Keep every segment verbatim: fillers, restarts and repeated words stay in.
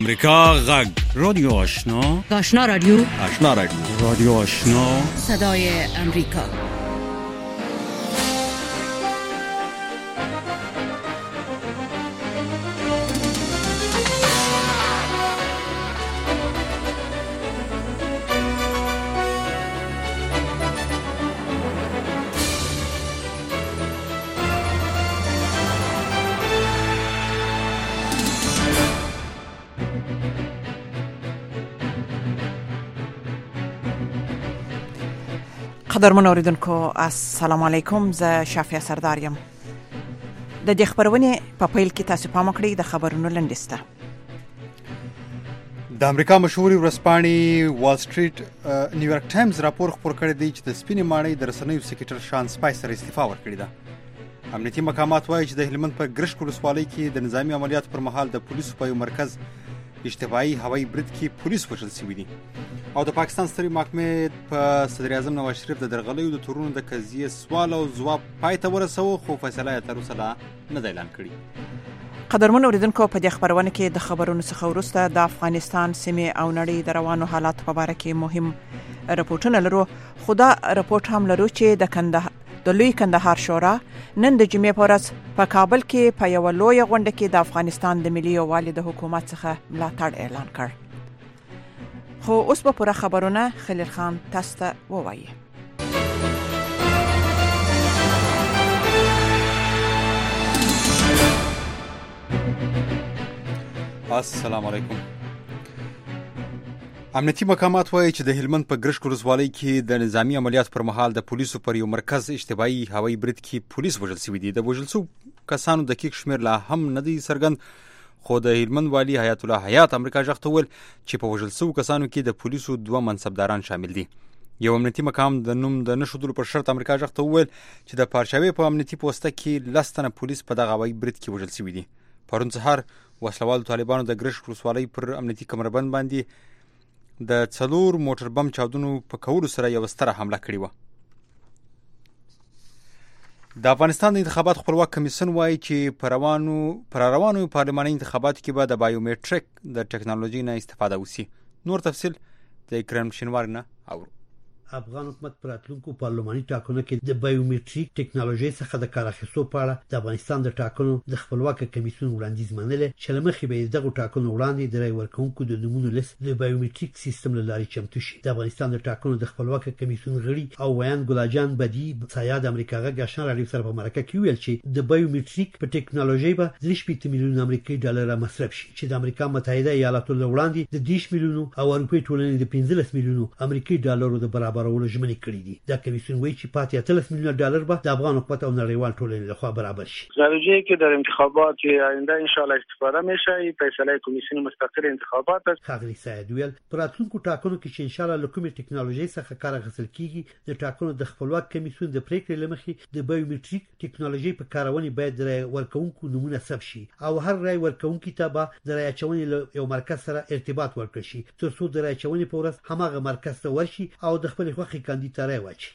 امریکا غږ رادیو آشنا آشنا رادیو آشنا رادیو رادیو آشنا صدای امریکا. قدرمن اوریدونکو السلام علیکم، زه شافیه سرداریم. د دې خبرونې په پیل کې تاسو پام وکړئ د خبرونو لنډیسته. د امریکا مشهوري ورځپاڼې وال سټریټ نیویارک ټایمز راپور خپور کړی دی چې د سپینې ماڼۍ د رسنیو سکرټر شان سپایسر استعفا ورکړې ده. امنیتي مقامات وایي چې د هلمند په ګرشک ولسوالۍ کې د نظامی عملیاتو پر مهال د پولیسو په یو مرکز اشتباهي هوایي برید کې پولیس وژل شوي دي. او د پاکستان سترې محکمې په صدر اعظم نواز شریف د درغلیو د تورونو د قضیې سوال او ځواب پای ته ورسوه، خو فیصله یې تر اوسه لا نه ده اعلان کړې. قدرمن اوریدونکو، په دې خبرونه کې د خبرونو څخه وروسته د افغانستان سیمې او نړۍ د روانو حالاتو په اړه کې مهم راپورټونه لرو. خو دا راپورټ هم لرو چې د کندهار د لوی کندهار شورا نن د جمعې په ورځ په کابل کې په یو لوی غونډه کې د افغانستان د ملي یووالي د حکومت څخه ملاتړ اعلان کړ. خو اوس به پوره خبرونه خلیل خان تاسو ته ووایي. السلام علیکم. امنیتي مقامات وایي چې د هلمند په ګرشک ولسوالۍ کې د نظامی عملیاتو پر مهال د پولیسو پر یو مرکز اشتباهي هوایي برید کې پولیس وژل شوي دي. د وژل شوو کسانو دقیق شمیر لا هم نه دی څرګند، خو د هلمند والي حیات الله حیات امریکا ژغ ته وویل چې په وژل شوو کسانو کې د پولیسو دوه منصبداران شامل دي. یو امنیتي مقام د نوم د نه ښودلو پر شرط امریکا ژغ ته وویل چې د پارچاوي په امنیتي پوسته کې لس تنه پولیس په دغه هوایي برید کې وژل شوي دي. پرون سهار وسلوالو طالبانو د ګرشک ولسوالۍ پر امنیتي کمربند باندې د څلور موټر بم چاودنو په کولو سره یو ستره حمله کړې وه. د افغانستان د انتخابات خپلواک کمیسیون وایي چې پر روانو پر روانو پارلماني انتخاباتو کې به د بایومټریک د ټکنالوژي نه استفاده وشي. نور تفصیل د اکرم شینوار نه اورو. افغان حکومت پر راتلونکو پارلماني ټاکنو کې د بایومټریک ټکنالوژي څخه د کار اخیستو په اړه د افغانستان د ټاکنو د خپلواک کمیسیون وړاندیز منل چې لمخې به دغه ټاکنو وړاندې د رای ورکونکو د نمونه لیست د بایومټریک سیستم له لارې چمتو شي. د افغانستان د ټاکنو د خپلواک کمیسیون غړي او ویان ګلاجان بدی سیاد امریکا غږ آشنا رادیو سره په مرکه کې ویل چې د بایومټریک په ټکنالوژي به د شپږ میلیون امریکایي ډالر مصرف شي چې د امریکا متحده ایالاتو له وړاندې د دیش میلیونو او اروپای ټولنې د پنځلس میلیونو امریکایي ډالرو د برابرولو ژمنې کړې دي. دا کمیسیون وایي چې پاتې اتلس میلیون ډالر به د افغان حکومت او نړیوال ټولنې لخوا برابر شي. ضروریه که در انتخابات آینده ان شاء الله استفاده میشه. فیصله کمیسیون مستقل انتخابات است. خاغلی سعید ویل پر راتلونکو ټاکنو کې چې ان شاء الله له کومې ټکنالوژي څخه کار اخیستل کیږي د ټاکنو د خپلواک کمیسیون د پریکړې لمخې د بایومټریک ټکنالوژي په کارونې باید د رای ورکونکو نمونه ثبت شي او هر رای ورکونکي ته به د رای اچونې له یو مرکز سره ارتباط ورکړي شي تر څو د رای اچونې په ورځ هماغه مرکز ته ورشي او د خپل خوښې کاندید ته رای واچي.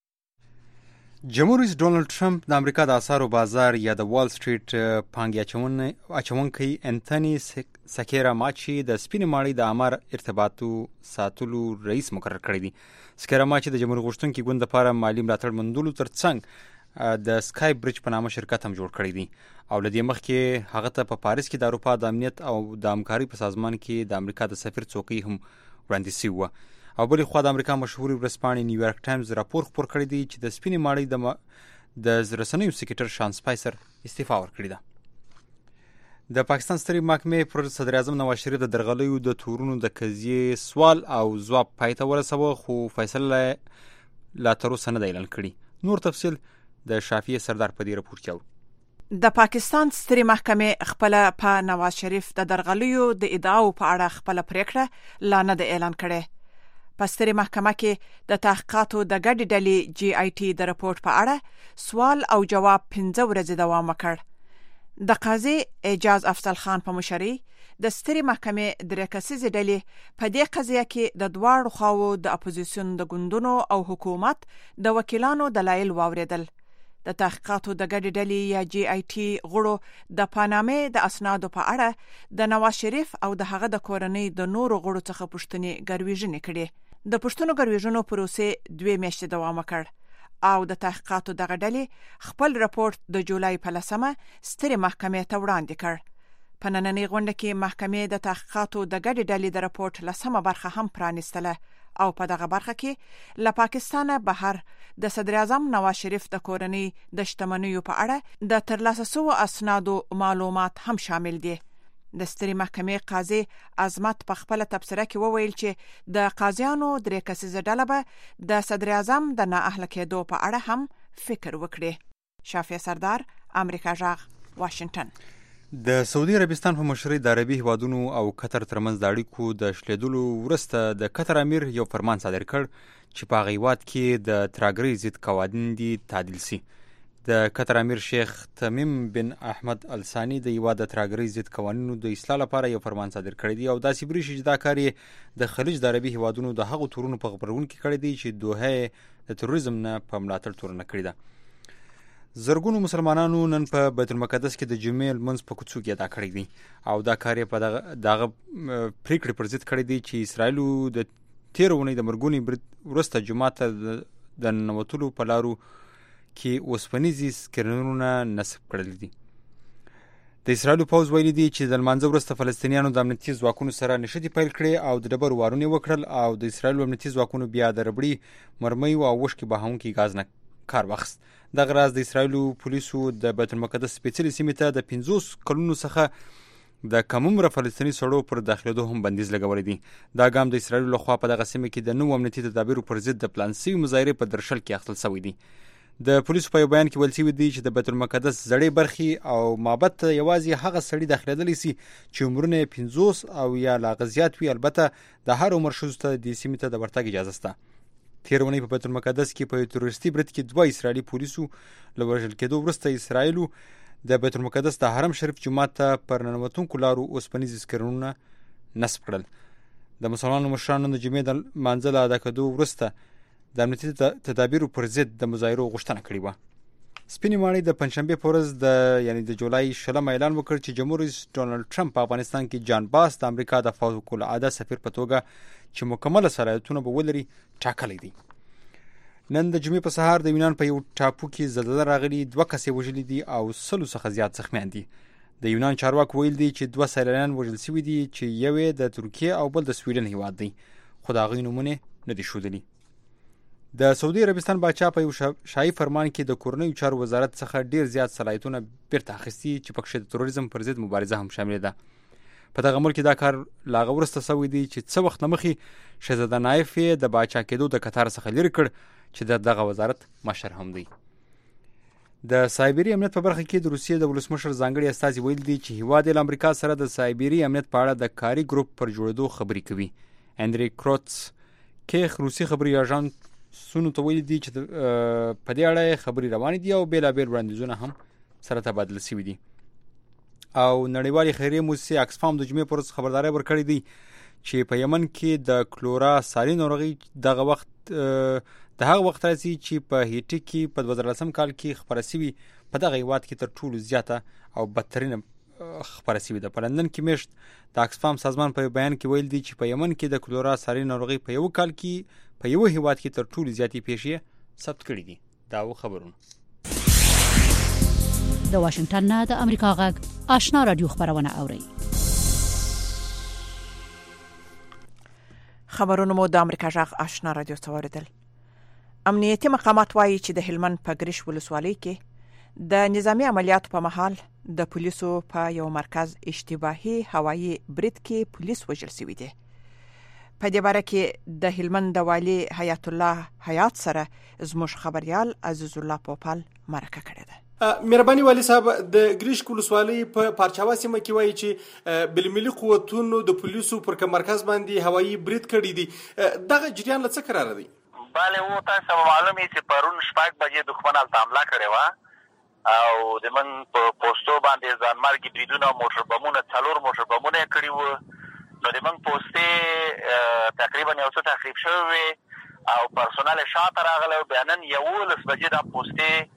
جمهور رئیس ډونالد ټرمپ د امریکا د اسعارو بازار یا د وال سټریټ پانګې اچونکی انتوني سکیرا ماچي د سپینې ماڼۍ د عامه ارتباطو ساتلو رئیس مقرر کړی دی. سکیرا ماچي د جمهور غوښتونکي ګوند لپاره مالی ملاتړ موندلو ترڅنګ د سکای برج په نامه شرکت هم جوړ کړی دی او له دې مخکې هغه ته په پاریس کې د اروپا د امنیت او د همکارۍ په سازمان کې د امریکا د سفیر څوکۍ هم وړاندې شوې وه. او بلې خوا د امریکا مشهوري ورځپاڼې نیویارک ټایمز راپور خپور کړی دی چې د سپینې ماڼۍ د د رسنیو سکرټر شان سپایسر استعفا ورکړې ده. د پاکستان سترې محکمې پر صدر اعظم نواز شریف د درغلیو د تورونو د قضیې سوال او ځواب پای ته ورسوه، خو فیصله لا تر اوسه نه ده اعلان کړې. نور تفصیل د شافیه سردار په دې راپور کې اورو. د پاکستان سترې محکمې خپل په نواز شریف د درغلیو د ادعاو په اړه خپل پریکړه لا نه ده اعلان کړې. په سترې محکمه کې د تحقیقاتو د ګډې ډلې جی آی ټي د راپور په اړه سوال او جواب پنځه ورځې دوام وکړ. د قاضي اعجاز افضل خان په مشرۍ د سترې محکمې درې کسیزې ډلې په دې قضیه کې د دواړو خواو د اپوزیسیون د ګوندونو او حکومت د وکیلانو دلایل واوریدل. د تحقیقاتو د ګډې ډلې یا جی آی ټي غړو د پانامې د اسنادو په اړه د نواز شریف او د هغه د کورنۍ د نورو غړو څخه پوښتنې ګرویژنې کړې. د پوښتنو ګرویژنو پروسې دوه میاشتې دوام وکړ او د تحقیقاتو دغه ډلې خپل راپورټ د جولای په لسمه سترې محکمې ته وړاندې کړ. په نننۍ غونډه کې محکمې د تحقیقاتو د ګډې ډلې د راپورټ لسمه برخه هم پرانیستله او په دغه برخه کې له پاکستانه بهر د صدر اعظم نواز شریف د کورنۍ د شتمنیو په اړه د ترلاسه شوو اسنادو معلومات هم شامل دي. د سترې محکمې قاضي عظمت په خپله تبصره کې وویل چې د قاضیانو درې کسیزه ډله به د صدر اعظم د نااهله کېدو په اړه هم فکر وکړي. شافیه سردار، امریکا جغ، واشنگټن. د سعودي عربستان په مشرۍ د عربي هیوادونو او قطر ترمنځ د اړیکو د شلیدلو وروسته د قطر امیر یو فرمان صادر کړ چې په هغه هیواد کې د ترهګرۍ ضد قوانین دي تعدیل سي. د قطر امیر شیخ تمیم بن احمد الثاني د هیواد د ترهګرۍ ضد قوانینو د اصلاح لپاره یو فرمان صادر کړی دی او داسې بریښي چې دا کار یې د خلیج د عربي هیوادونو د هغو تورونو په خبرونه کې کړی دی چې دوحه د تروریزم نه په ملاتړ تورنه کړی ده. زرګونو مسلمانانو نن په بیت المقدس کې د جمعې لمونځ په کوڅو کې ادا کړی دی او دا کار یې په دغه دغه پریکړې پر ضد کړی دی چې اسرائیلو د تیر اونۍ د مرګونی وروسته جمعه ته د ننوتلو په لارو کې اوسپنیزي سکرینونه نصب کړل دي. د اسرائیلو پوځ ویلي دی چې د لمانځه وروسته فلسطینیانو د امنیتي ځواکونو سره نښتې پیل کړې او د ډبرو وارونه وکړل او د اسرائیلو امنیتي ځواکونو بیا د ربړي مرمیو او وشکې بهونکي غاز نه کار واخیست. دغه راز د اسرائیلو پولیسو د بیت المقدس سپېڅلې سیمې ته د پنځوس کلونو څخه د کم عمره فلسطیني سړو پر داخلېدو هم بندیز لګولی دی. دا ګام د اسرائیلو لخوا په دغه سیمه کې د نوو امنیتي تدابیرو پر ضد د پلان سوي مظاهرې په درشل کې اخیستل شوی دی. د پولیسو په یو بیان کې ویل شوي دي چې د بیت المقدس زړې برخې او معبد ته یوازې هغه سړي داخلېدلی سي چې عمرونه یې پنځوس او یا لا هغه زیات وي. البته د هر عمر ښځو ته دې سیمې ته د ورتګ اجازه شته. تیر اونۍ په بیت المقدس کې په تروریستي برید کې دوه اسرائیلي پولیسو له وژل کېدو وروسته اسرائیلو د بیت المقدس د حرم شریف جومات ته پر ننوتونکو لارو اوسپنیز سکرینونه نصب کړل. د مسلمانانو مشرانو د جمعې د لمانځه له ادا کېدو وروسته د امنیتي تدابیرو پر ضد د مظاهرو غوښتنه کړې وه. سپینې ماڼۍ د پنجشنبې په ورځ د یعنې د جولای شلم اعلان وکړ چې جمهور رئیس ډونالډ ټرمپ په افغانستان کې جان باس د امریکا د فوق العاده سفیر په توګه چې مکمله صلاحیتونه به ولري ټاکلی دی. نن د جمعې په سهار د یونان په یو ټاپو کې زلزله راغلي، دوه کسې وژلي دي او سلو څخه زیات زخمیان دي. د یونان چارواکو ویل دي چې دوه سیلانیان وژل شوي دي چې یو یې د ترکیې او بل د سویډن هیواد دی، خو د هغوی نومونه نه دي ښودلي. د سعودي عربستان باچا په یو شاهي فرمان کې د کورنیو چارو وزارت څخه ډیر زیات صلاحیتونه بیرته اخیستي چې پکښې د تروریزم پر ضد مبارزه هم شامله ده. په دغه ملک دا کار لا هغه وروسته شوی دی چې څه وخت نه مخکې شهزاده نایف یې د باچا کېدو د قطار څخه لرې کړ چې د دغه وزارت مشر هم دی. د سایبري امنیت په برخه کې د روسیې د ولسمشر ځانګړي استازي ویل دي چې هیواد یې له امریکا سره د سایبري امنیت په اړه د کاري ګروپ پر جوړېدو خبرې کوي. اندری کروتس کیخ روسي خبري اژانس سونو ته ویل دي چې په دې اړه خبرې روانې دي او بیلابیل وړاندیزونه هم سره تبادله شوي دي. او نړیوالې خیریه موسسې اکسفام د جمعې په ورځ خبرداری ورکړې دی چې په یمن کې د کلورا ساري ناروغي دغه وخت د هغه وخت راځي چې په هیټي کې په دوه زره لسم کال کې خپره شوي په دغه هیواد کې تر ټولو زیاته او بدترینه خپره شوې ده. په لندن کې میشت د اکسفام سازمان په بیان کې ویل دي چې په یمن کې د کلورا ساري ناروغي په یو کال کې په یو هیواد کې تر ټولو زیاتې پیښې ثبت کړي دي. دا و خبرونه د واشنگټن نه د امریکا غږ آشنا رادیو خبرونه اوري. خبرونه مو د امریکا غږ آشنا رادیو څوریدل. امنیتي مقامات وایي چې د هلمند په ګریش ولسوالۍ کې د نظامی عملیاتو په مهال د پولیسو په یو مرکز اشتباهي هوایي برید کې پولیس وژل شوي دي. په دې باره کې د هلمند د والي حیات الله حیات سره زموږ خبريال عزیز الله پوپل مرکه کړې ده. مهرباني والی صاحب، د ګریش ولسوالۍ په پارچاوا سیمه کې وایي چې بلملي قوتونو د پولیسو پر کوم مرکز باندې هوایي برید کړی دی. دغه جریان له څه قرار دی؟ bale و تاسو معلومه چې پرون شپږ بجې دښمن الته حمله کړې و او د من په پوسټو باندې ځانمرګي بریدونه موټر بمونه څلور موټر بمونه کړی و. نو د من پوسټې تقریبا یو څه تخریب شوی او پرسونل شاته راغله. بیانن یو لس بجې د پوسټې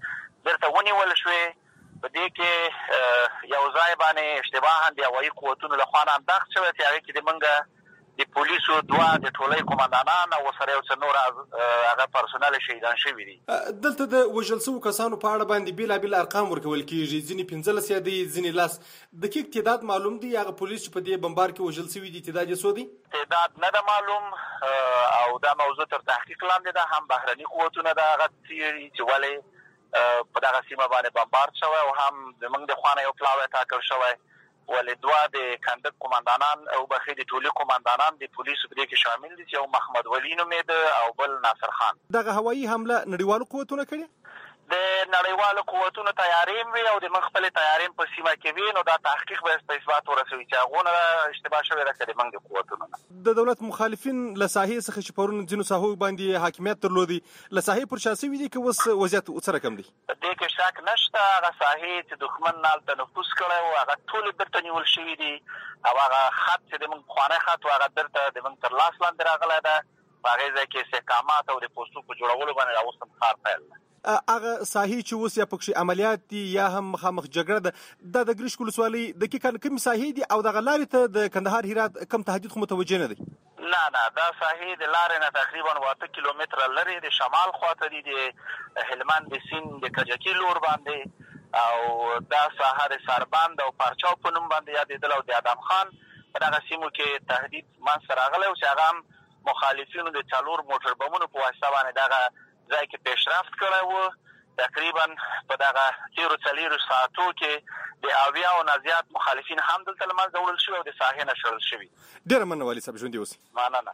بیرته ونیول شوې. په دې کې یو ځای باندې اشتباها د هوایي قوتونو له خوا نه انداخت شوی چې هغې کې د موږ د پولیسو دوه د ټولۍ قمندانان او سره یو څه نور هغه پرسونل شهیدان شوي دي. دلته د وژل شوو کسانو په اړه باندې بېلابېل ارقام ورکول کېږي، ځینې پنځلس یا دي، ځینې لس. دقیق تعداد معلوم دی؟ هغه پولیس چې په دې بمبار کې وژل شوي دي تعداد یې څو دی؟ تعداد نه ده معلوم او دا موضوع تر تحقیق لاندې ده. هم بهرني قوتونه د هغه څېړي چې ولې په دغه سیمه باندې بمبار شوی او هم زموږ د خوا نه یو پلاوی ټاکل شوی ولې دوه د کندک قمندانان او بخې د ټولي قمندانان د پولیسو په دې کې شامل دي چې یو محمد ولی نومېده او بل ناصر خان. دغه هوایي حمله نړیوالو قوتونو کړې؟ د نړیوالو قوتونو تیاري وي او د موږ خپلې تیاري په سیمه کې وي، نو دا تحقیق به په اثبات ورسوي چې هغونه اشتباه شوې ده که د موږ د قوتونو نه. د دولت مخالفین له ساحې څخه چې پرون ځینو ساحو باندې حاکمیت درلودي، له ساحې پر شا شوي دي که اوس وضعیت څه رقم دی؟ په دې کې شک نشته. هغه ساحې چې دښمن هلته نفوذ کړی و هغه ټولې بیرته نیول شوي دي او هغه خط چې د موږ پخوانی خط و هغه بیرته د موږ تر لاس لاندې راغلی ده. په هغې ځای کې استحکامات او د پوستو په جوړولو باندې اوس هم کار پیل ده. هغه ساحې چې اوس یا پکښې عملیات دي یا هم مخامخ جګړه ده، دا د ګرشک ولسوالۍ دقیقاً کومې ساحې دي او دغه لارې ته د کندهار هرات کم تهدید خو متوجه نه دی؟ نه نه، دا ساحې د لارې نه تقریبا اته کیلومتره لرې د شمال خواته دي، د هلمند د سیند د کجکي لور باندې، او دا ساحه د سربند او پرچاو په نوم باندې یادېدل او د ادم خان په دغه سیمو کې تهدید منځته راغلی او چې هغه هم مخالفینو د څلور موټر بمونو په واسطه باندې دغه ځای کې پیشرفت کړی و. تقریبا په دغه تیرو څلېرو ساعتو کې د اویاو نه زیات مخالفین هم دلته له منځه وړل شوي او د ساحې نه شړل شوي. ډېره مننه والي صاحب، ژوندي اوسئ. مننه.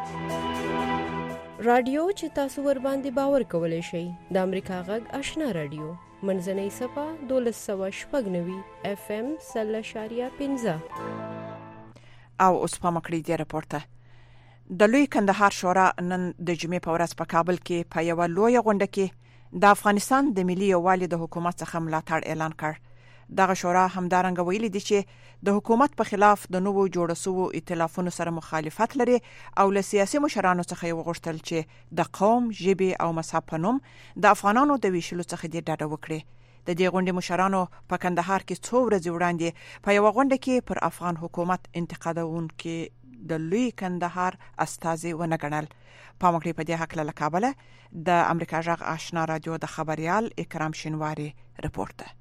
رادیو چې تاسو ور باندې باور کولی شئ د امریکا غږ آشنا رادیو منځنۍ صفه دولس سوه شپږ نوي اف ام سل اشاریه پنځه. او اوس په مکړې دی راپورته. د لوی کندهار شورا نن د جمعې په ورځ په کابل کې په یوه لویه غونډه کې د افغانستان د ملي یووالي د حکومت څخه ملاتړ اعلان کړ. دغه شورا همدارنګه ویلي دي چې د حکومت په خلاف د نوو جوړ شوو ائتلافونو سره مخالفت لري او له سیاسي مشرانو څخه یې وغوښتل چې د قوم، ژبې او مذهب په نوم د افغانانو د ویشلو څخه دې ډډه وکړي. د دې غونډې مشرانو په کندهار کې څو ورځې وړاندې په یوه غونډه کې پر افغان حکومت انتقادونکي د لوی کندهار استازي ونه ګڼل. په مکړې په دې هکله له کابله د امریکا غږ آشنا رادیو د خبريال اکرام شینواری رپورت ده.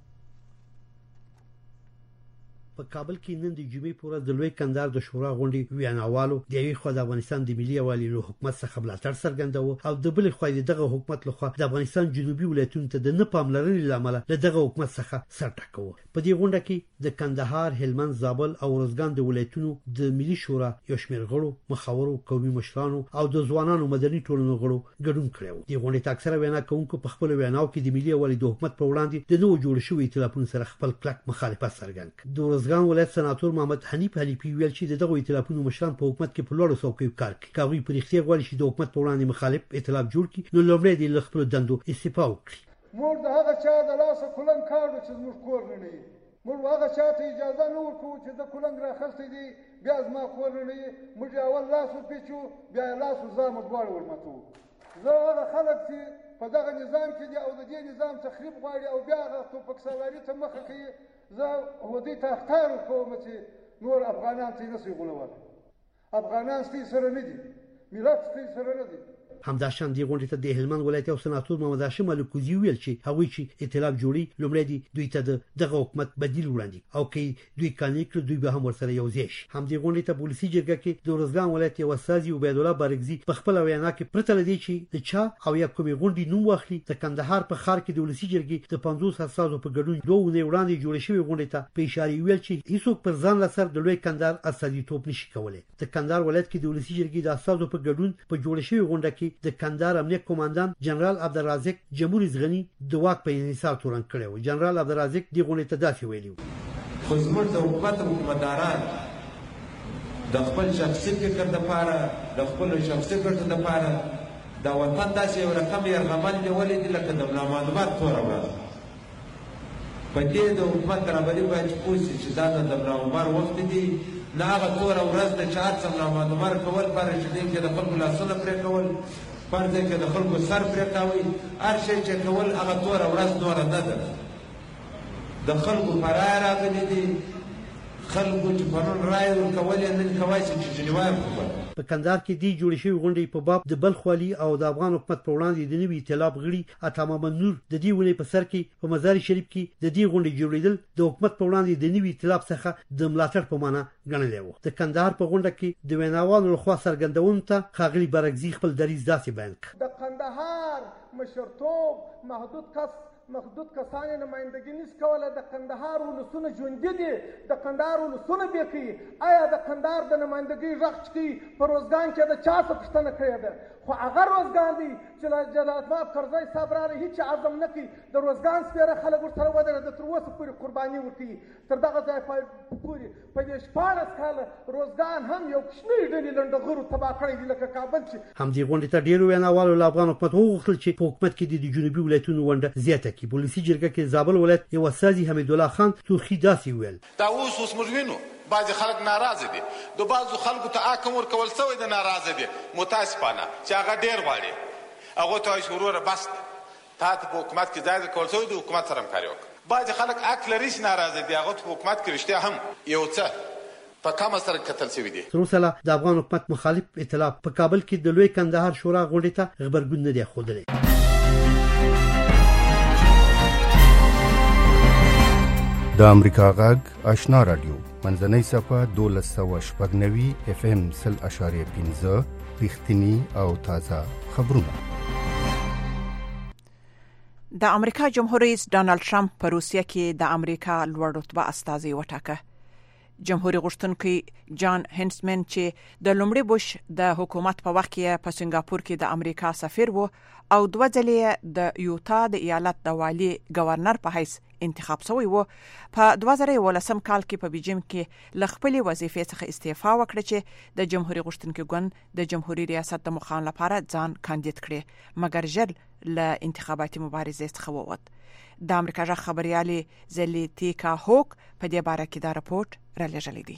په کابل کې نن د جمعې په ورځ د لوی کندهار د شورا غونډې ویاناوالو د یوې خوا د افغانستان د ملي یووالي له حکومت څخه ملاتړ څرګنداوه او د بلې خوا دغه حکومت لخوا د افغانستان جنوبي ولایتونو ته د نه پاملرنې له امله له دغه حکومت څخه سر ټکاوه. په دې غونډه کې د کندهار، هلمند، زابل او ارزګان د ولایتونو د ملي شورا یو شمېر غړو، مخاورو، قومي مشرانو او د ځوانانو مدني ټولنو غړو ګډون کړی و. د غونډې ته اکثره وینا کوونکو په خپل ویناو کې د ملي یووالي د حکومت په وړاندې د نوو جوړ شویو ائتلافونو سره خپل کلک مخالفت څرګند کړ. د ارزګان ولایت سناتور محمد حنیف حنیفي ویل چې دغه ائتلافونو مشران په حکومت کې په لوړو څوکیو کار کوي. که هغوی په رښتیا غواړي چې د حکومت په وړاندې مخالف ائتلاف جوړ کړي نو لومړی دې له خپلو دندو استعفا وکړي. موږ د هغه چا د لاسه کلنګ کاږو چې زموږ کور نه وي. موږ هغه چا ته اجازه نه ورکوو چې د کلنګ راخستی دی بیا زما کور نه وي. موږ یې اول لاس ورپېچو بیا یې لاس ورزامو دواړه ورماتوو. زه هغه خلک چې په دغه نظام کې دي او د دې نظام تخریب غواړي او بیا هغه توپک سواري ته مخه کوي، زه هغوی ته اخطار ورکوم چې نور افغانان ته نسي غولول. افغانان ستاسو سره نه دي، ملت ستاسو سره نه دي. همداشان دی غونډې ته د هلمند ولایت او سناتور محمد هاشم الکوزي ویل چې هغوی چې ائتلاف جوړي لومړی دی دوی ته دغه حکومت بدیل وړاندې او کې دوی قانوني کړ دوی به هم ورسره یو ځای شي. هم دی غونډې ته پولیسي جرګه کې د ارزګان ولایت یو استازي عبید الله بارګزي په خپل وینا کې پرته لدی چې د چا او یا کومې غونډې نوم واخلي د کندهار په ښار کې د ولسی جرګې د پنځوس استازو په ګډون دوه نه وړاندې جوړ شوی غونډې ته په اشاره ویل چې هیڅوک پر ځان لسر د لوی کندهار استازیتوب نشي کولای. د کندهار ولایت کې د ولسی جرګې د استازو په ګډون په جوړ شوی غونډه کې د کندهار امنیت کمانډان جنرال عبدالرازق جمهوریت غنی د واک په انحصار تورن کړی و. جنرال عبدالرازق د غونډې ته داسې ویلي و: خو زموږ د حکومت حکومتداران د خپل شخصي فکر دپاره د خپلو شخصي ګټو دپاره د وطن داسې یو رقم یرغمل نیولی دي لکه د ملامعلومات توره ورځ. په دې د حکومت رهبري باید چې پوه شي چې دا د ملامعمر وخت دي، نه هغه توره ورځ ده چې هر څه ملامعمر کول باره چې دې کې د خلکو لاسونه پرې کول فرض کې د خلکو سر پرې کاوي هر شی چې کول هغه توره ورځ نوره نه ده د خلکو په رایه راغلي دي خلکو چې پرون رایه ورکولې نن کوای شي چې جنیوا یې وکړي په کندهار کې دی جوړ شوی غونډې په باب د بلخ والي او د افغان حکومت په وړاندې د نوي ائتلاف غړي عطا محمد نور د دې ونې په سر کې په مزار شریف کې د دې غونډې جوړېدل د حکومت په وړاندې د نوي ائتلاف څخه د ملاتړ په معنا ګڼلی و. د کندهار په غونډه کې د ویناوالو لخوا څرګندونو ته ښاغلي برګزي خپل دریځ داسې بیان کړ. د کندهار مشرتوب محدود کس محدود کسان نمائندګي نس کوله د کندهار ولسونه ژوندي دي د کندهار ولسونه بې کوي آیا د کندهار د نمائندګي غږ چکی په روزګان کې د چا څه پوښتنه کړې ده خو هغه روزګان دی چې له جلال ماب کرزی صاحب راغی هیڅ عزم نه کوي د روزګان سپېره خلک ورسره ودرېده تر اوسه پورې قرباني ورکوي تر دغه ځای پورې په دې شپاړس کاله روزګان هم یو کوچنۍ ډلې لنډغرو تباه کړی دي لکه کابل چې همدې غونډې ته ډېرو ویناوالو له افغان حکومت وغوښتل چې په حکومت کې د جنوبي ولایتونو ونډه زیاته کړي. پولیسي جرګه کې زابل ولایت یو استازي حمید الله خان توخي داسې وویل دا اوس اوس موږ وینو بعضې خلک ناراضه دي د بعضو خلکو ته حکم ورکول سوی د ناراضه دي متاسفانه چې هغه ډېر غواړي هغو ته وایي چې وروره بس تا ته په حکومت کې ځای درکول سوی د حکومت سره همکاري وکړه. بعضې خلک حق لري چې ناراضه دي هغو ته په حکومت کې رښتیا هم یو څه په کمه سره کتل شوي دي. تر اوسه د افغان حکومت مخالف ائتلاف په کابل کې د لوی کندهار شورا غونډې ته غبرګون نه دی ښودلی. د امریکا غږ آشنا رادیو منځنۍ صفحه دولس سوه شپږ نوي اف ام سل اشاریه پنځه رښتیني او تازه خبرونه. د امریکا جمهور رئیس ډانلډ ټرمپ په روسیه کې د امریکا لوړ رتبه استازی وټاکه. جمهوریت غوښتونکي جان هینسمن چې د لومړي بوش د حکومت په وخت کې په سنگاپور کې د امریکا سفیر و او دوه ځلې د یوتا د ایالت د والي گورنر په حیث انتخاب شوی و په دوه زره یولسم کال کې په بیجینګ کې ل خپل وظیفې څخه استعفا وکړه چې د جمهوریت غوښتونکي ګوند د جمهوریت ریاست د مخان لپاره ځان کاندید کړي مګر ژر ل انتخاباتي مبارزې څخه ووت. د امریکا ژغ خبريالي زلیتیکا هوک په دې باره کې دا راپورټ را لېږلی دی.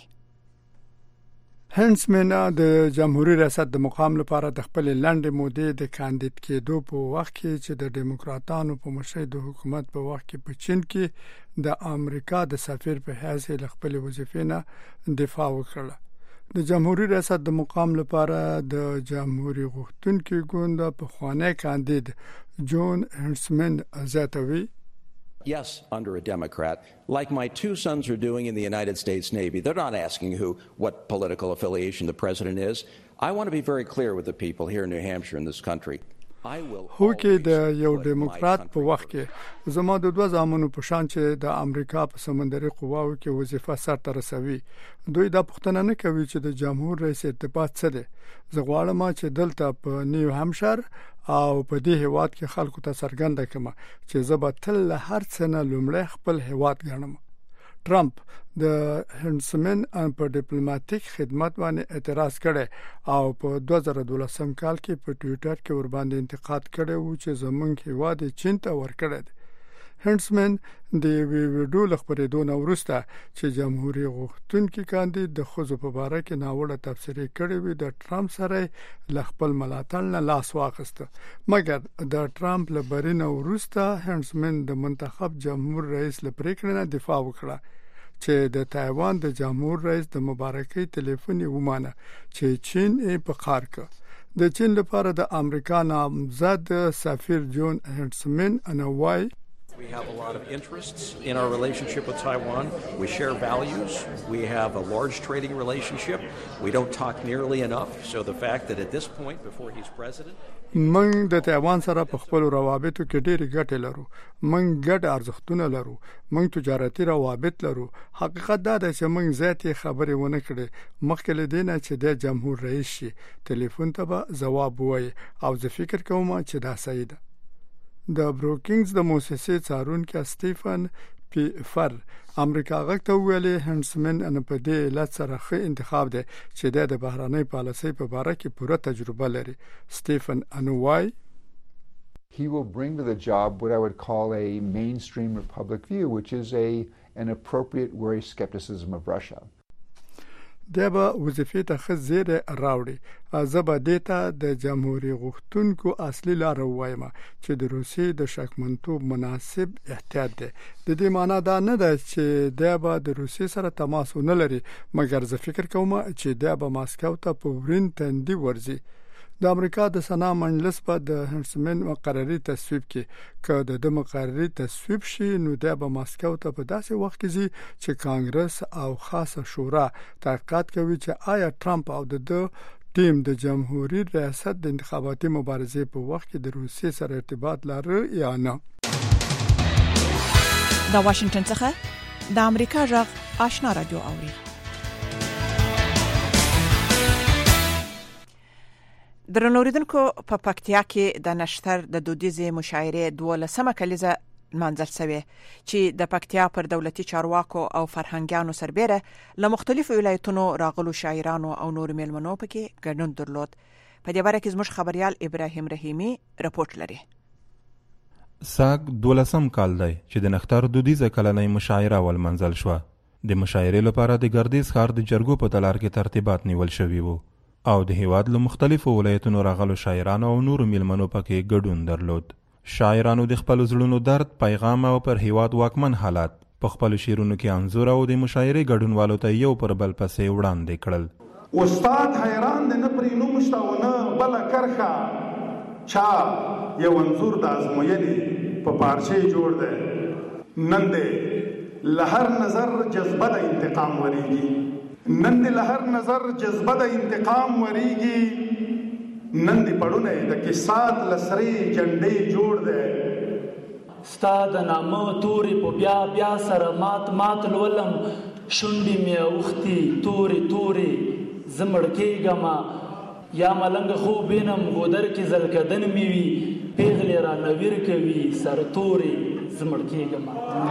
هینسمن د جمهوریت ریاست د مقام لپاره د خپل لنډې مودې د کاندید کېدو په وخت کې چې د دیموکراتانو په مشرۍ د حکومت په وخت کې په چین کې د امریکا د سفیر په حیث له خپل وظیفې نه دفاع وکړه. د جمهوریت ریاست د مقام لپاره د جمهوریت غوښتونکي ګوند په خوانی کاندید جون هینسمن زیاتوي Yes, under a Democrat, like my two sons are doing in the United States Navy. They're not asking who, what political affiliation the president is. I want to be very clear with the people here in New Hampshire in this country. هو کې د یو دیموکرات په وخت کې زما د دوه زامنو په شان چې د امریکا په سمندري قواو کې وظیفه سرته رسوي دوی دا پوښتنه نه کوي چې د جمهور رئیس ارتباط څه دی. زه غواړم چې دلته په نیو همشر او په دې هیواد کې خلکو ته څرګنده کړم چې زه به تل هر څه نه لومړی خپل هیواد ګڼم. ټرمپ د هینسمن ان په ډیپلوماټیک خدمت باندې اعتراض کړي او په دوه زره دولسم کال کې په ټوئیټر کې ور باندې انتقاد کړي وو چې زمونږ هیواد چین ته ورکړی دی. هینسمن د ویډیو لخبرېدو نه وروسته چې جمهوریت غوښتونکي کاندید د خزو په اړه کې ناوړه تبصرې کړې وي د ټرمپ سره ل خپل ملاتړ نه لاس واخیسته مګر د ټرمپ لبرینه وروسته هینسمن د منتخب جمهور رئیس لپاره نه دفاع وکړه چې د تایوان د جمهور رئیس د مبارکۍ ټلیفون ومانه چې چین یې په قار کړ. د چین لپاره د امریکا نامزد سفیر جون هینسمن انوای We have a lot of interests in our relationship with Taiwan. We share values. We have a large trading relationship. We don't talk nearly enough. So the fact that at this point, before he's president, من د تایوان سره په خپل روابطو کې ډېری ګټې لرو. من ګډ ارزښتونه لرو. من تجارتي روابط لرو. حقیقت دا ده چې من ذاتي خبرې ونه کړې مخکې له دې نه چې د جمهور رئیس شي ټلیفون ته به ځواب وایي او زه فکر کوم چې دا صحیح ده. د بروکینګز د موسسې څارونکي سټیفن پی فر امریکا غږ ته ویلي هینسمن ان په دې لات سره ښه انتخاب دی چې د بهراني پالیسۍ په اړه کې پوره تجربه لري. سټیفن انوای He will bring to the job what I would call a mainstream republic view, which is a an appropriate worry skepticism of Russia. دا به وظیفې ته ښه زیری راوړي. زه به دې ته د جمهوریت غوښتونکو اصلي لاره ووایم چې د روسیې د شکمنتوب مناسب احتیاط دی. د دې معنا دا نه ده چې دا به د روسیې سره تماس ونه لري، مګر زه فکر کوم چې دا به ماسکو ته په ورین تندي ورځي. د امریکا د سنا مجلس په د هنسمن مقرري تصویب کې که د مقرري تصویب شي نو دا به ماسکو ته په داسې وخت کې ځي چې کانګرس او خاصه شورا تحقیقات کوي چې آیا ټرمپ او د ټیم د جمهوریت ریاست د انتخاباتي مبارزې په وخت کې د روسیې سره ارتباط لري یا نه. د واشنگټن څخه د امریکا غږ آشنا رادیو اوري. درنوریدونکو په پکتیا کې د نشتر د دودیزې مشاعرې دولسمه کلیزه منځل شوې چې د پکتیا پر دولتي چارواکو او فرهنګیانو سربېره له مختلفو ولایتونو راغلو شاعرانو او نور میلمنو پکې ګډون درلود. په دې باره کې زموږ خبريال ابراهیم رحیمی رپورټ لري. ساګ دولسم کال دی چې د نختر دودیزه کلنۍ مشاعره ول منځل شو. د مشاعرې لپاره د ګردیز ښار د جرګو په تلار کې ترتیبات نیول شوي وو او د هیواد له مختلفو ولایتونو راغلو شاعرانو او نورو میلمنو پکې ګډون درلود. شاعرانو د خپل زړونو درد، پیغام او پر هیواد واکمن حالات په خپل شعرونو کې انځور او د مشاعرې ګډونوالو ته یو پر بل پسې وړاندې کړل. استاد حیران دی نه پرې نوم شته او نه بله کرښه چا یو انځور د ازموینې په پارچې جوړ دی. نن دی له هر نظر جذبه د انتقام وریږي، نن دی له هر نظر جذبه د انتقام وریږي، نن دی پړونه د کسات لسرې جنډې جوړ دی. ستا د نامه تورې په بیا بیا سره مات مات لولم، شونډې مې اوښتي تورې تورې زه مړ کېږمه، یا ملنګ خوب وینم ګودر کې زلکدن مې وي، پیغلې را نویر کوي سر تورې زه مړ کېږمه.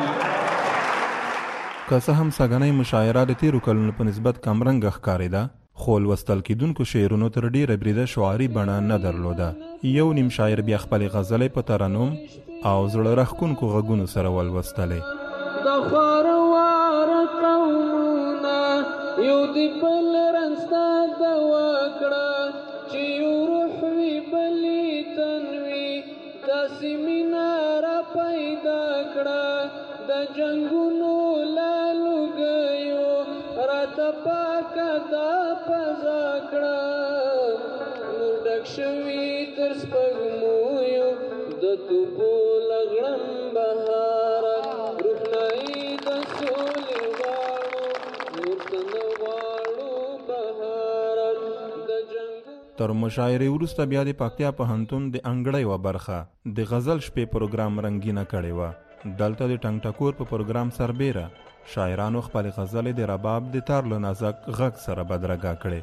که څه هم سږنۍ مشاعره د تیرو کلونو په نسبت کمرنګه ښکارېده، خو لوستل کېدونکو شعرونو تر ډېره بریده شعاري بڼه نه درلوده. یو نیم شاعر بیا خپلې غزلې په ترنم او زړه راښکونکو غږونو سره ولوستلې. د خواره قومونه یو دې بل رنستا دوا کړه، چې یو روح وي بلې تن وي، داسې مینه را پیدا کړه، د جنګونو لالوګیو راته پاکه دا پزا کړه، نور ډک شوي تر سپږمویو د توپو لغړن بهاره، روښنایي د سولې غواړو نور څه نه غواړو بهاره د جنګ. تر مشاعرې وروسته بیا د پکتیا پوهنتون د انګړۍ یوه برخه د غزل شپې پروګرام رنګینه کړې وه. دلته د ټنګ ټکور په پروګرام سربیره شاعرانو خپلې غزلې د رباب د تار له نازک غږ سره بدرګه کړې.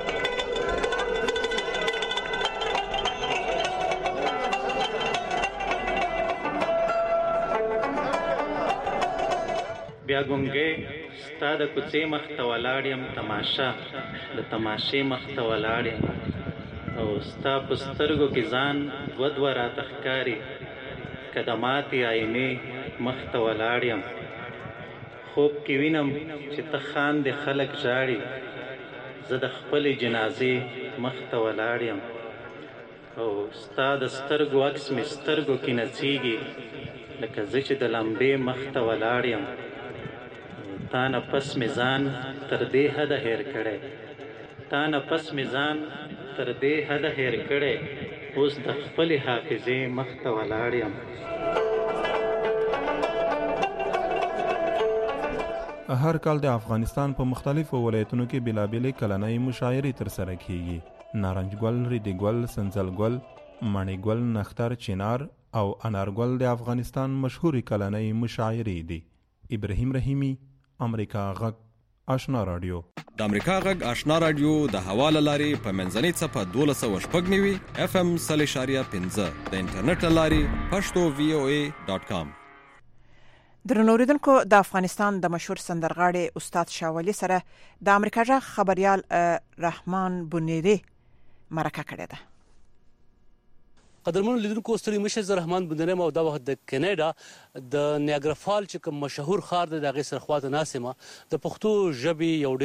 بیا ګونګې ستا د کوڅې مخ ته ولاړ یم، تماشه د تماشې مخ ته ولاړ یم، او ستا په سترګو کې ځان دوه دوه راته ښکاري، که د ماتې آینې مخ ته ولاړ یم. خوب کې وینم چې ته خاندې خلک ژاړي، زه د خپلې جنازې مخ ته ولاړ یم، او ستا د سترګو عکس مې سترګو کې نڅېږي، لکه زه چې د لمبې مخ ته ولاړ یم. تا نه پس مې ځان تر دې حده هېر کړی، تا نه پس مې ځان تر دې حده هېر کړی، اوس د خپلې حافظې مخ ته ولاړ یم. هر کال د افغانستان په مختلفو ولایتونو کې بېلابېلې کلنۍ مشاعرې ترسره کیږي. نارنج ګل، ریډي ګل، سنځل ګل، مڼې ګل، نختر، چنار او انار ګل د افغانستان مشهورې کلنۍ مشاعرې دي. ابراهیم رحیمی، امریکا غږ آشنا رادیو. د امریکا غږ آشنا رادیو د هوا له لارې په منځنۍ څپه دولس سوه شپږ نوي اف ام سل اشاریه پنځه د انټرنیټ له لارې پښتو وی او ای ډاټ کام. درنوریدونکو، د افغانستان د مشهور سندرغاړي استاد شاولی سره د امریکا غږ خبريال رحمان بنيري مرکه کړې ده. قدرمنو لیدونکو، ستړي مشه زه رحمان بنيري او دا وخت د کینیډا د نیاګرا فال چې کوم مشهور ښار دی د هغې سره خواته ناست یم. د پښتو ژبې یو ډېر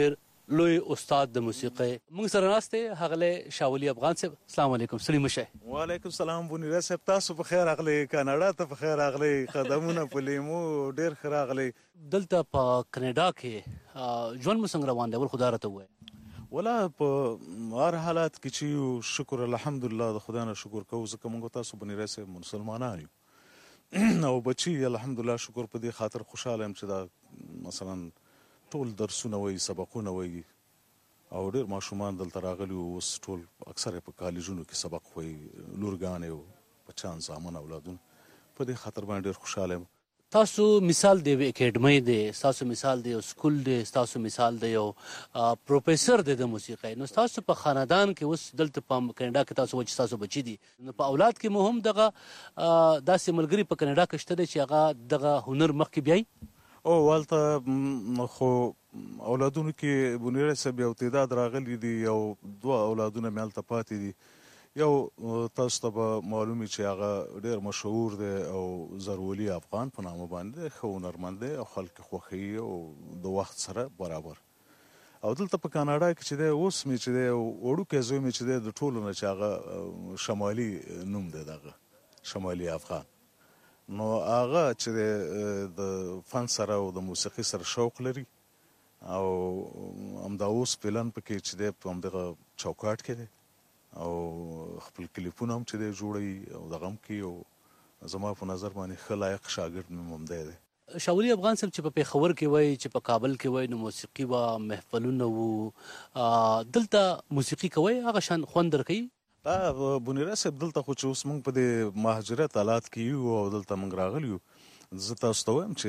لوی استاد د موسیقي موږ سره ناشته هغه شاولي افغان صاحب السلام علیکم سلیم شه وعلیکم السلام بونیر صاحب تاسو په خیر اغلی کاناډا ته په خیر اغلی قدمونه په لیمو ډیر خیر اغلی دلته په کاناډا کې ژوند مو څنګه روان دی ول خدای راته وای ولا په هر حالات کې چې شکر الحمدلله د خدای نه شکر کوو ځکه موږ تاسو بونیر صاحب مسلمانان یو او بچي الحمدلله شکر په دې خاطر خوشاله يم چې دا مثلا ټول درسونه وای سبقونه وای او ډېر ماشومان دلته راغلي اوس ټول اکثره په کالجونو کې سبق وای لورګانې او بچان زامن اولادونه په دې خاطر باندې ډېر خوشاله یم تاسو مثال دی اکیډمي دی تاسو مثال دی سکول دی تاسو مثال دی یو پروفیسور دی د موسیقۍ نو تاسو په خاندان کې اوس دلته په کاناډا کې تاسو وچ تاسو بچی دي نو په اولاد کې مهم دغه داسې ملګری په کاناډا کې شته چې هغه دغه هنر مخکې بیاي او والته خو اولادونو کې بونیر صاحب یو تعداد راغلي دي یو دوه اولادونه مې هلته پاتې دي یو تاسو ته به معلومي چې هغه ډېر مشهور دی او زرولي افغان په نامه باندې ښه هنرمند دی او خلک خوښوي او د وخت سره برابر او دلته په کاناډا کې چې دی اوس مې چې دی وړوکی زوی مې چې دی د ټولو نه چې هغه شمالي نوم دی دغه شمالي افغان نو هغه چې د فن سره او د موسیقي سره شوق لري او همدا اوس پلان پکې چې دی په همدغه چوکاټ کې دی او خپل کلیپونه هم چې دی جوړوي او دغه هم کوي او زما په نظر باندې ښه لایق شاګرد مې همدی دی شاولي افغان صاحب چې په پېښور کې وای چې په کابل کې وای نو موسیقي وه محفلونه وو دلته موسیقي کوئ هغه شان خوند درکوي دا بونیره صاحب دلته خو چې اوس موږ په دې مهاجرت حالات کې یو او دلته موږ راغلي یو زه تاسو ته وایم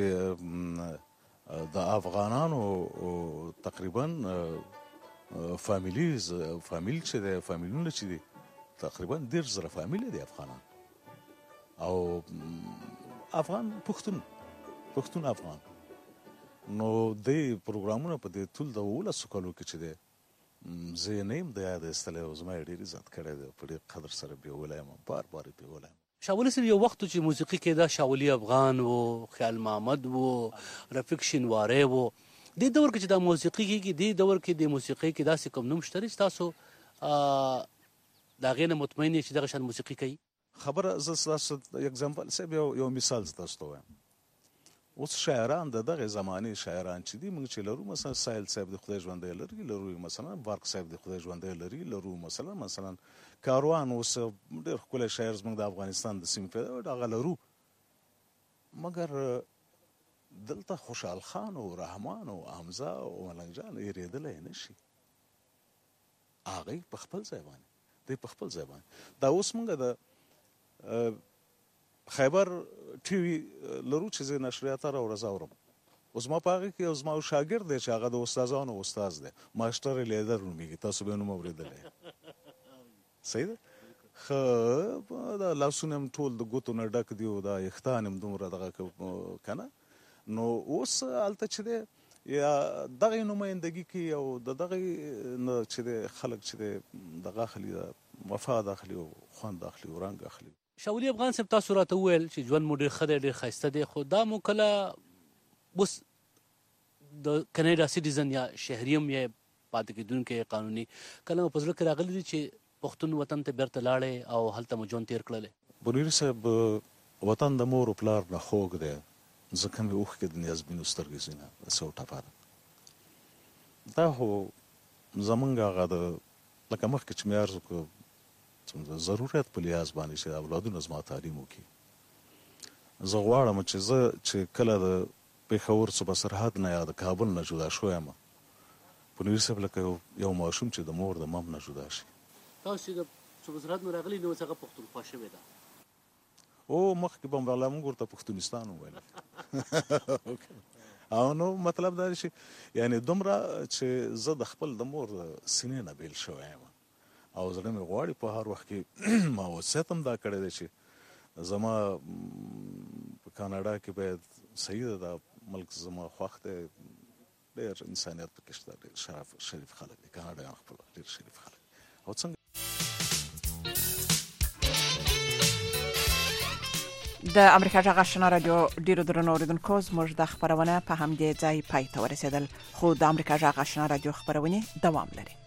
چې د افغانانو تقریبا فامیلیز فامیل چې دی فامیلونه چې دي تقریبا ډېر زره فامیل دي افغانان او افغان پښتون پښتون افغان نو د پروګرامونه په دې ټول د ولسو کلو کې چې دی زه یې نه یم د یاد ایستلی او زما یې ډېر عزت کړی دی په ډېر قدر سره بیولی یم بار بار یې بیولی یم شاولي صاحب یو وخت چې موسیقي کې دا شاولي افغان و خیال محمد و رفیق شینواری و دې دور کې چې دا موسیقي کېږي دې دور کې د موسیقۍ کې داسې کوم نوم شته چې تاسو د هغې نه مطمئن یې چې دغه شان موسیقي کوي خبره زه ستاسو اګزامپل صاحب یو یو مثال زه تاسو ته وایم اوس شاعران د دغه زمانې شاعران چې دي موږ چې لرو مثلا سایل صاحب د خدای ژوندی لري لرو مثلا بارک صاحب د خدای ژوندی لري لرو مثلا مثلا کاروان اوس ډېر ښکلی شاعر زموږ د افغانستان د سیمې پیدا هغه لرو مګر دلته خوشحال خان او رحمان او حمزه او ملنګ جان هېرېدلی نه شي هغوی په خپل ځای باندې دوی په خپل ځای باندې دا اوس موږ د خیبر ټي وي لرو چې زه نشریات هره ورځ اورم اوس ما په هغې کې یو زما شاګرد دی چې هغه د استادانو استاد دی ماسټر لیدر نومېږي تاسو به یې نوم اورېدلی صحیح ده ښه دا لاسونه هم ټول د ګوتو نه ډک دي او دا یختان هم دومره دغه که نه نو اوس هلته چې دی یا دغې نمایندګي کوي او د دغې نه چې دی خلک چې دی دغه اخلي مفاد اخلي او خوند اخلي او رنګ اخلي شاولي افغان صاحب تاسو راته وویل چې ژوند مو ډېر ښه دی ډېر ښایسته دی خو دا مو کله اوس د کاناډا سیټیزن یا شهري هم یا پاتې کېدونکی قانوني کله مو په زړه کې راغلی دي چې پښتون وطن ته بیرته لاړی او هلته مو ژوند تېر کړلی بونیر صاحب وطن د مور و پلار نه خوږ دی ځکه مې اوښکې د نیازبینو سترګې ځي نه داسې یو ټپه ده دا خو زمونږ هغه د لکه مخکې چې مې عرض وکړه ضرورت په لحاظ باندې چې اولادونه زما تعلیم وکړي زه غواړم چې زه چې کله د پېښور صوبه سرحد نه یا د کابل نه جدا شوی یم بونیر صاحب لکه یو ماشوم چې د مور د مم نه جدا شي تاسو چې د صوبه سرحد نه راغلي نو اوس هغه پښتونخوا شوې ده او مخکې به مراله موږ ورته پښتونستان وویل او نو مطلب دا چې یعنې دومره چې زه د خپل د مور سینې نه بیل شوی یم او زړه مې غواړي په هر وخت کې ما وصیت هم دا کړی دی چې زما په کاناډا کې باید صحیح ده دا ملک زما خوښ دی ډېر انسانیت پکې شته ډېر شرف شریف خلک دي کاناډایان خپل ډېر شریف خلک او څنګه د امریکا جغ آشنا رادیو ډیرو درنو اوریدونکو زموږ د خبرونه په همدې ځای پای ته ورسېدل، خو د امریکا جغ آشنا رادیو خبرونه دوام لري.